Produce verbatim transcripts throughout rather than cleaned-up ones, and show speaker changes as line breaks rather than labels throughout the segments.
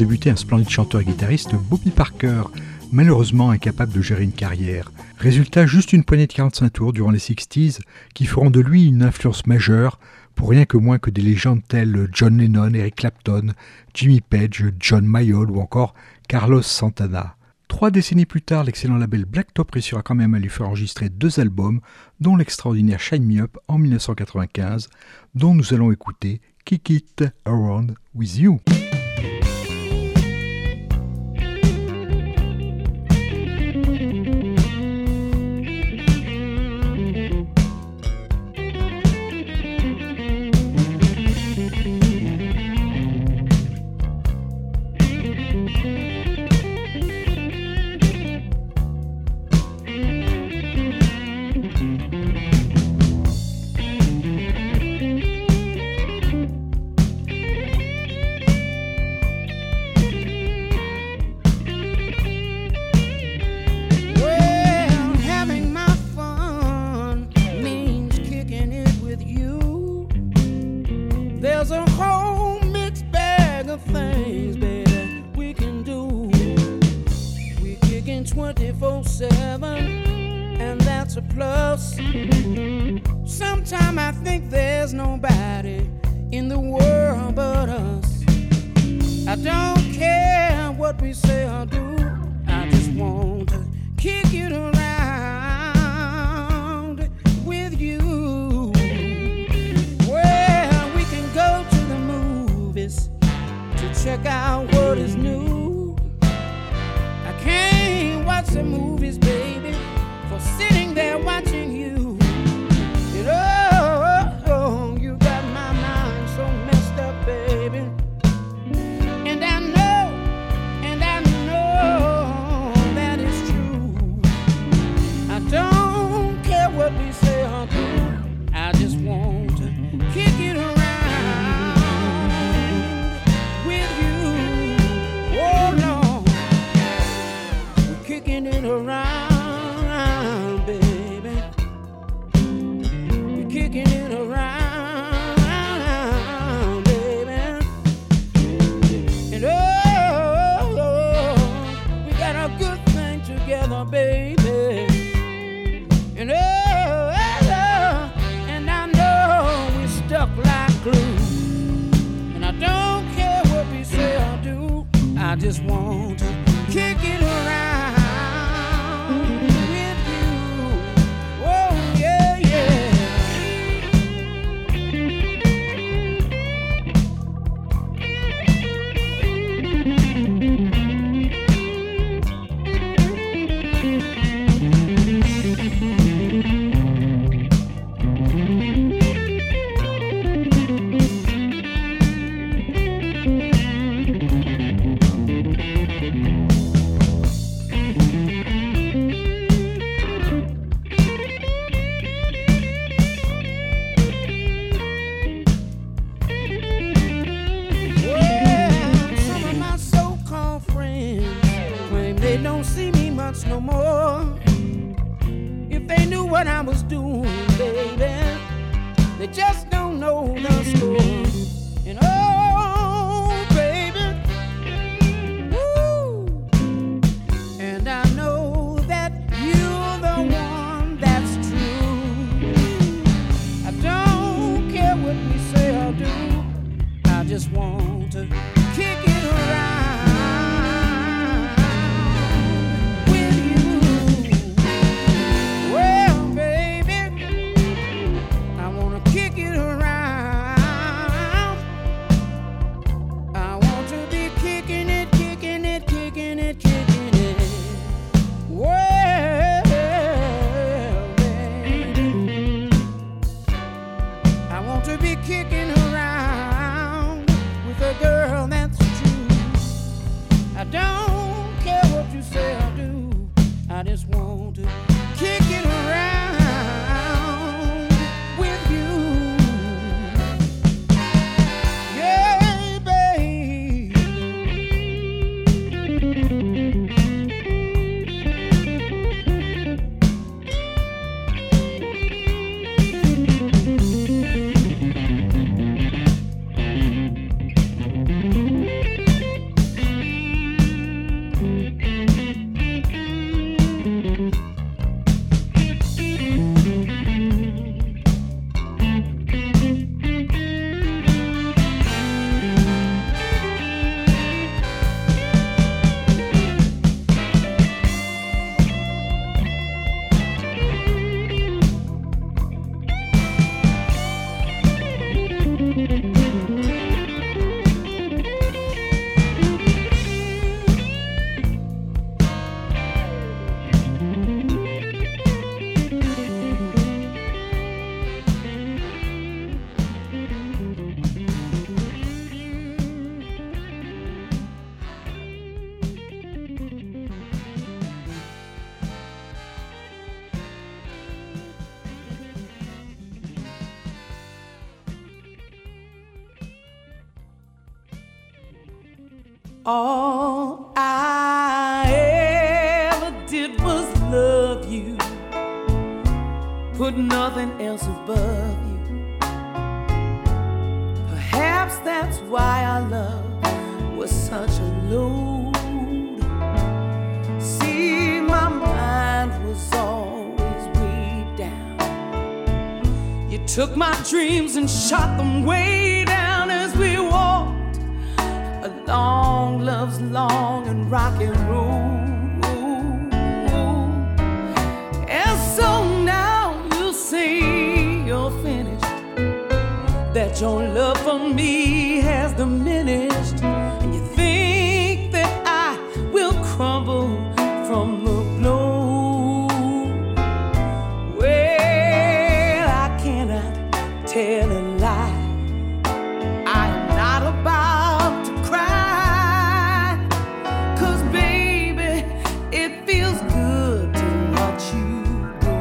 débuter un splendide chanteur et guitariste, Bobby Parker, malheureusement incapable de gérer une carrière. Résultat, juste une poignée de quarante-cinq tours durant les sixties qui feront de lui une influence majeure pour rien que moins que des légendes telles John Lennon, Eric Clapton, Jimmy Page, John Mayall ou encore Carlos Santana. Trois décennies plus tard, l'excellent label Blacktop réussira quand même à lui faire enregistrer deux albums, dont l'extraordinaire Shine Me Up en dix-neuf cent quatre-vingt-quinze, dont nous allons écouter Kick It Around With You.
All I ever did was love you, put nothing else above you. Perhaps that's why our love was such a load. See, my mind was always weighed down. You took my dreams and shot them way down as we walked along love's long and rocky road. And so now you say you're finished, that your love for me has diminished, and you think that I will crumble from the blow. Well, I cannot tell a lie. I am not about to cry, 'cause baby, it feels good to watch you go.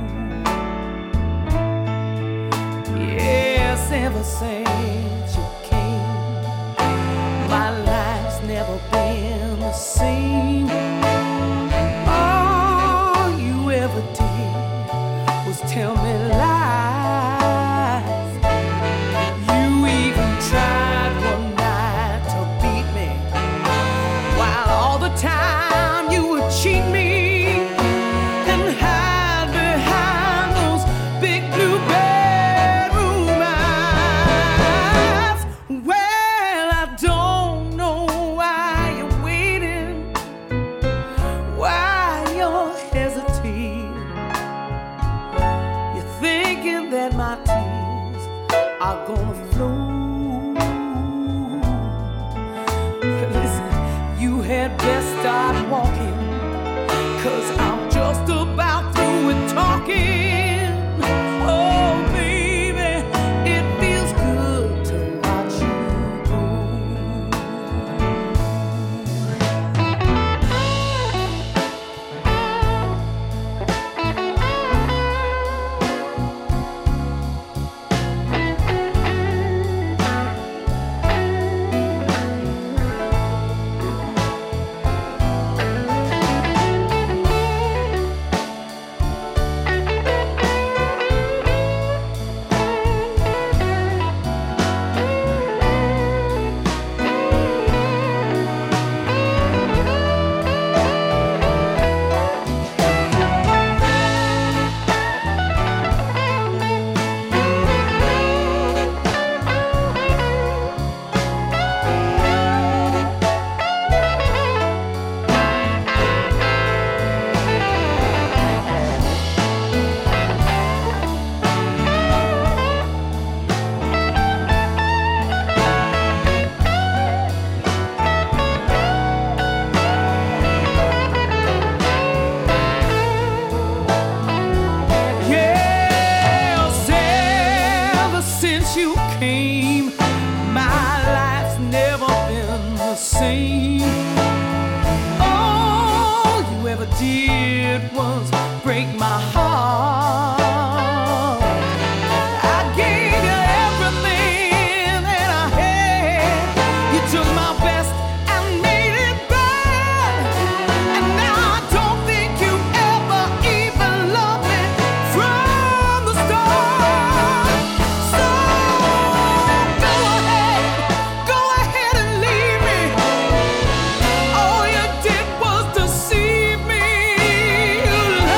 Yes, ever since you came, my life's never been the same. All you ever did was tell me lies. You even tried one night to beat me, while all the time you would cheat me and hide behind those big blue bedroom eyes. Well, I don't know why you're waiting, why you're hesitating. You're thinking that my tears are gonna flow. Listen, you had best start walking, 'cause I'm just about through with talking. Oh, baby, it feels good to watch you go. Yes, ever since you came, my life's never been the same. All you ever did was break my heart. I gave you everything that I had. You took my best and made it bad. And now I don't think you ever even loved me from the start. So go ahead, go ahead and leave me. All you did was deceive me. You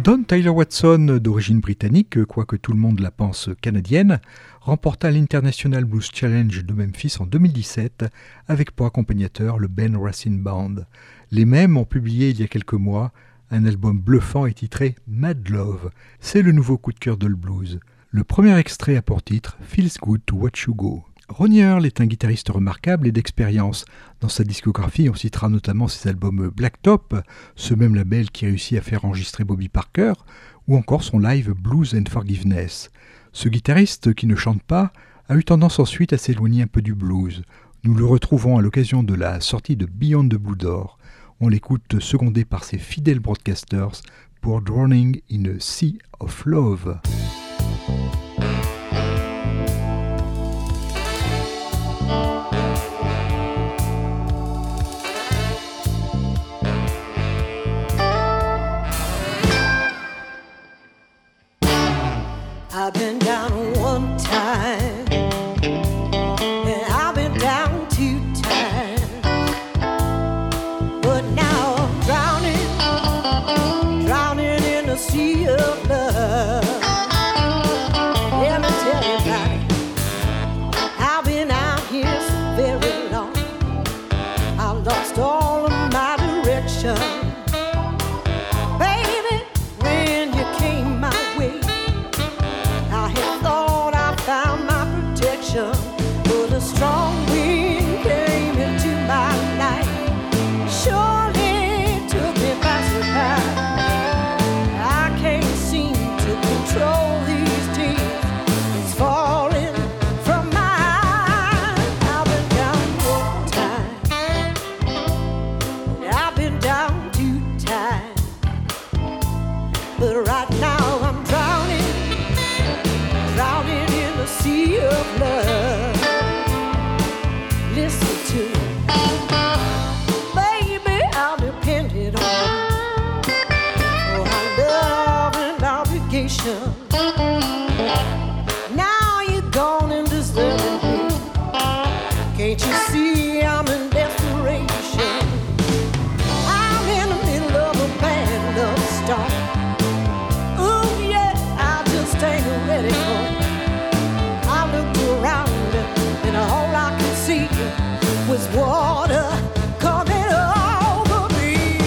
Dawn Tyler Watson, d'origine britannique, quoique tout le monde la pense canadienne, remporta l'International Blues Challenge de Memphis en deux mille dix-sept avec pour accompagnateur le Ben Racine Band. Les mêmes ont publié il y a quelques mois un album bluffant et titré Mad Love. C'est le nouveau coup de cœur de le blues. Le premier extrait a pour titre Feels Good to Watch You Go. Ronnie Earl est un guitariste remarquable et d'expérience. Dans sa discographie, on citera notamment ses albums Blacktop, ce même label qui réussit à faire enregistrer Bobby Parker, ou encore son live Blues and Forgiveness. Ce guitariste, qui ne chante pas, a eu tendance ensuite à s'éloigner un peu du blues. Nous le retrouvons à l'occasion de la sortie de Beyond the Blue Door. On l'écoute secondé par ses fidèles broadcasters pour Drowning in a Sea of Love.
I've been down one time, and I've been down two times, but now I'm drowning, drowning in a sea of love. Let me tell you about it. I've been out here so very long. I lost all of my direction. Baby, when you came my way, I had thought I found my protection, but a strong wind came into my life. Surely took me by surprise. I can't seem to control these tears. It's falling from my eyes. I've been down one time, I've been down two times, but right now I'm drowning, drowning in the sea of love. Listen to me, baby, I'll depend it on. Oh, I love and obligation. Now you're gone and deserted me. Can't you see I'm in desperation? I'm in the middle of a bad love storm. Ooh, yeah, I just ain't ready for it. I looked around and all I could see was water coming over me.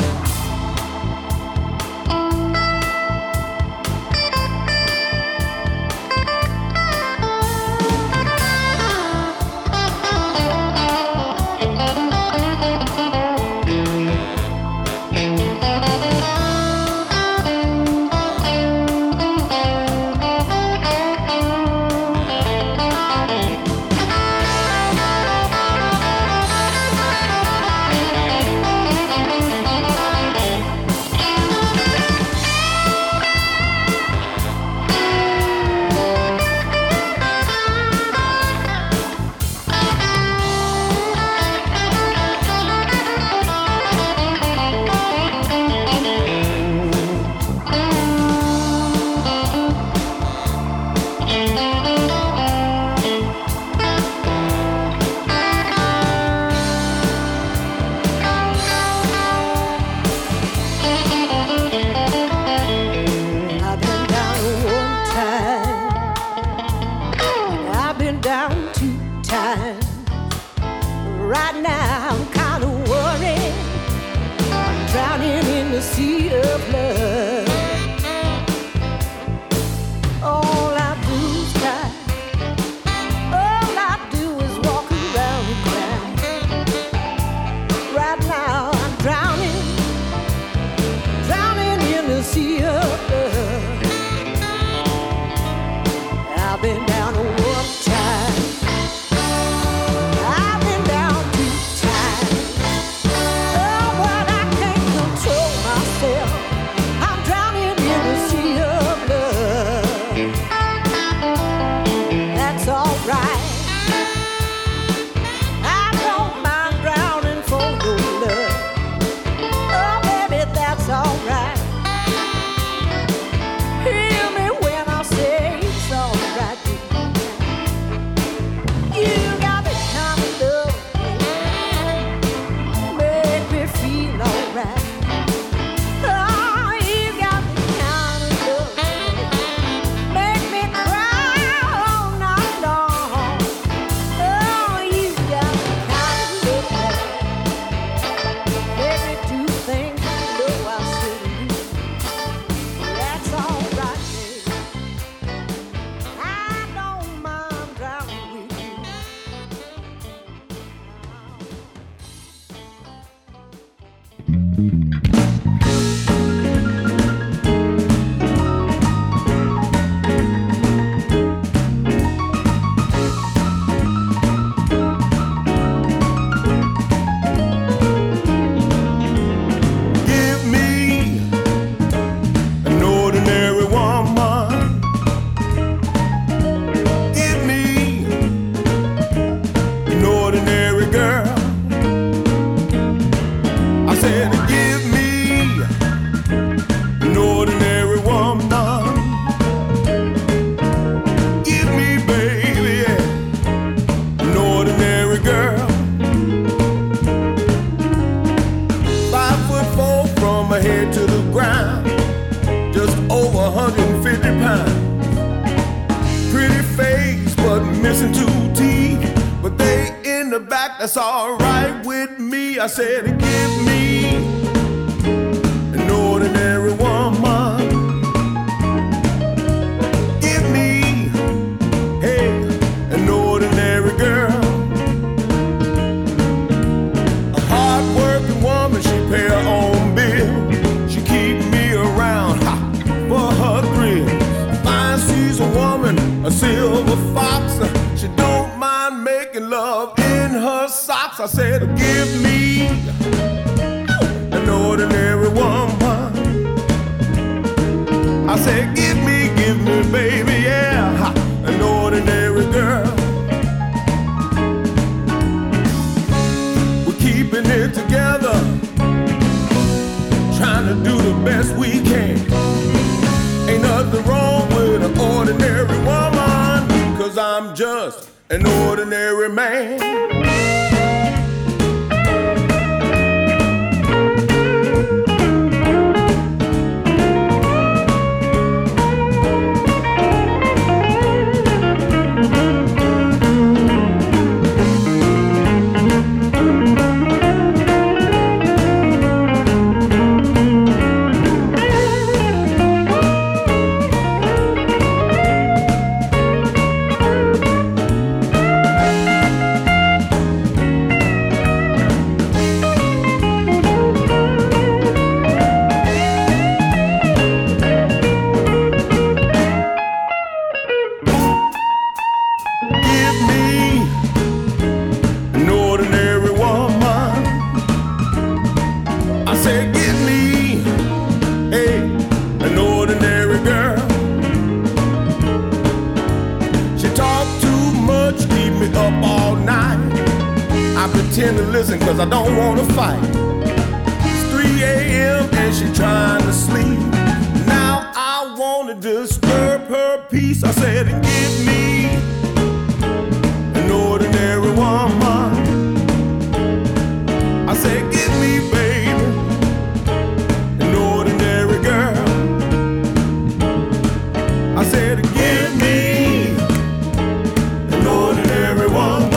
I've been down one time, I've been down two times. Right now I'm kind of worried, I'm drowning in the sea of love. All I do is cry, all I do is walk around and cry. Right now I'm drowning, drowning in the sea of love. I've been down one time, I've been down two times. Oh, but I can't control myself. I'm drowning in the sea of love. That's alright. I don't mind drowning for your love. Oh, baby, that's alright.
head to the ground, just over one hundred fifty pounds. Pretty face, but missing two teeth. But they in the back, that's alright with me. I said, give me an ordinary woman. Give me, hey, an ordinary girl. A hard-working woman, she pay her own bill. She keep me around ha, for her thrill. Fine seasoned woman, a silver fox. She don't mind making love in her socks. I said, give me an ordinary woman. I said, give me, give me, baby, yeah, an ordinary girl. We're keeping it together, trying to do the best we can. Ain't nothing wrong with an ordinary woman, 'cause I'm just an ordinary man. To listen, 'cause I don't wanna fight. It's three a.m. and she trying to sleep. Now I wanna disturb her peace. I said, give me an ordinary woman. I said, give me, baby, an ordinary girl. I said, give me an ordinary woman.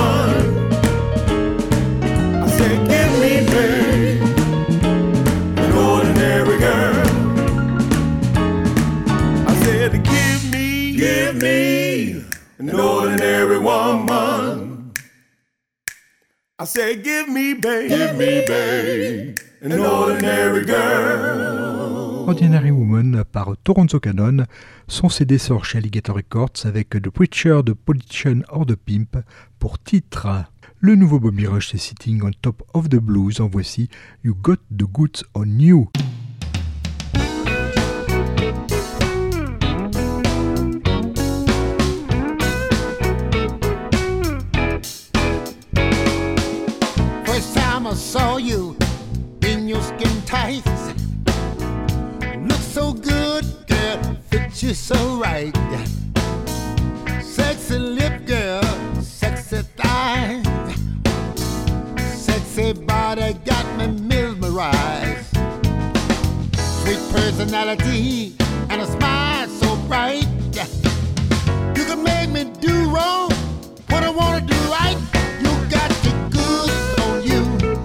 Give me an ordinary woman. I said, give me, babe, give me, babe, an ordinary girl.
Ordinary Woman par Toronzo Cannon. Son C D sort chez Alligator Records avec The Preacher, The Politician or The Pimp pour titre. Le nouveau Bobby Rush est Sitting on Top of the Blues. En voici You Got the Goods on You.
I saw you in your skin tights. Look so good, girl, fit you so right. Sexy lip, girl, sexy thighs. Sexy body got me mesmerized. Sweet personality and a smile so bright. You can make me do wrong what I wanna do right. You got the goods on you.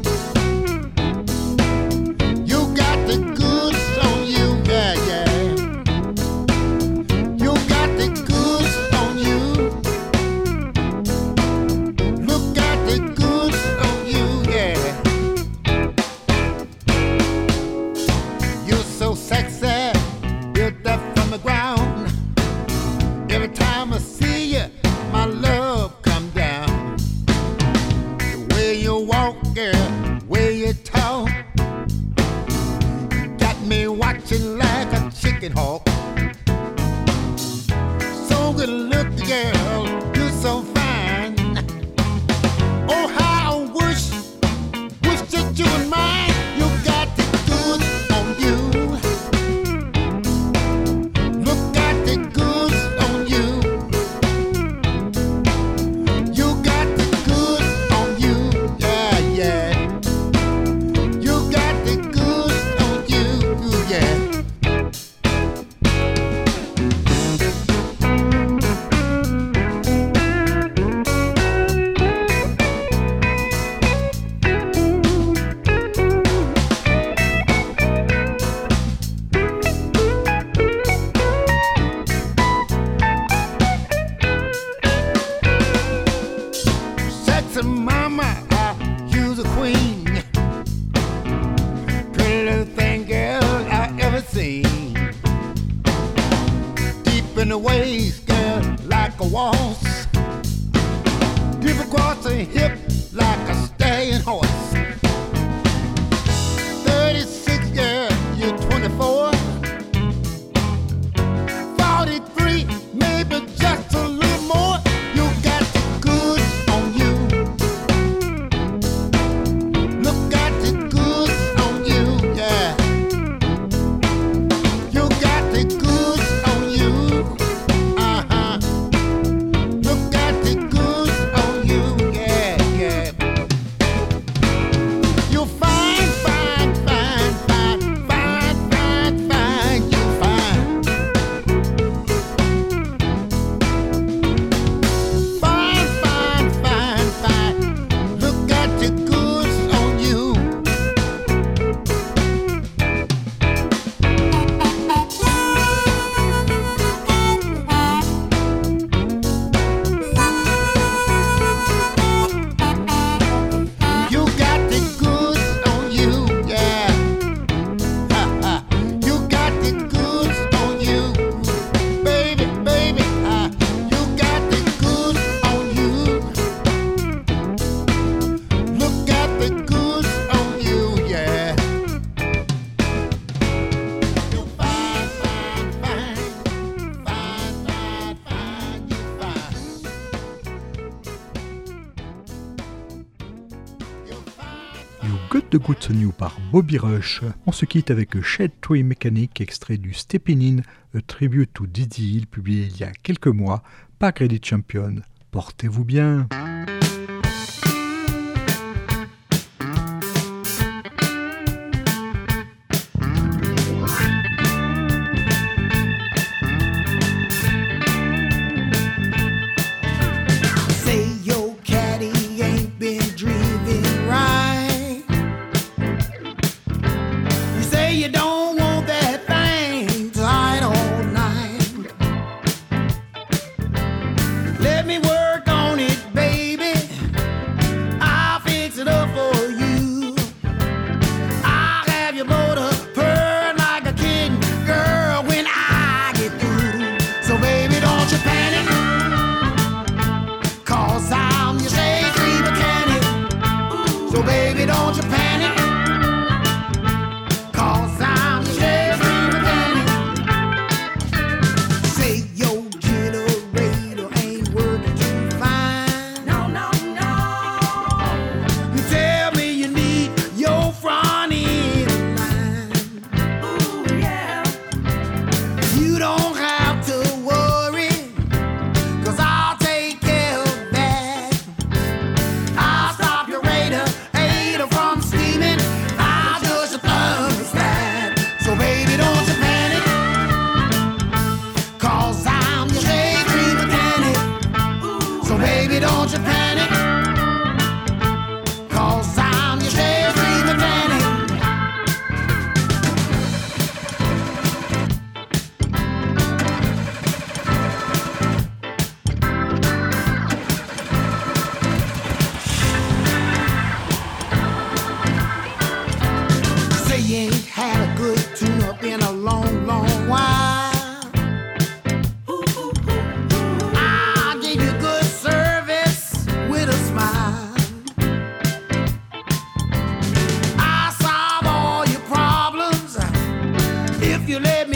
Hawk. So good look, girl, you're so fine. Oh, how I wish, wish that you were mine. You got the goods on you. Look at the goods on you. You got the goods on you, yeah, yeah. You got the goods on you. in the waist, girl, like a waltz. Dip across the hip like a stallion horse. thirty-six, girl, you're twenty-four. forty-three, maybe just a little more. You got the goods on you. Look at the goods on you, yeah. You got the goods on you, uh-huh. Look at the goods on you, yeah, yeah. You fine, fine, fine, fine, fine, fine, fine, you fine. Fine, fine, fine, fine. Look at the goods on you. You got the goods on you, yeah. Ha ha. You got the goods on you, baby, baby. Ha. You got the goods on you. Look at the goods on you, yeah. You fine, fine, fine, fine, fine, fine, you fine. You fine.
You Got the Goods on You par Bobby Rush. On se quitte avec Shade Tree Mechanic, extrait du Steppin' In, a tribute to Dizzy Hill, publié il y a quelques mois par Credit Champion. Portez-vous bien.
Say your caddy ain't been driven right. You say you don't want that thing tight all night. Let me work on it, baby. I'll fix it up for you. I'll have your motor purring like a kitten, girl, when I get through. So baby, don't you panic, 'cause I'm your shade tree mechanic. So baby, don't you panic, 'cause I'm your shade tree mechanic. Say your generator ain't working too fine. No, no, no. You tell me you need your front end line. Ooh, yeah. You don't have to worry, 'cause I'll take care of that. I'll stop your radiator from steaming. I'll just a thermostat. So baby, don't you panic, 'cause I'm your shade tree mechanic. So baby, don't you panic, 'cause I'm your shade tree mechanic. Say you ain't had a good tune-up in a long, long while. I'll give you good service with a smile. I'll solve all your problems if you let me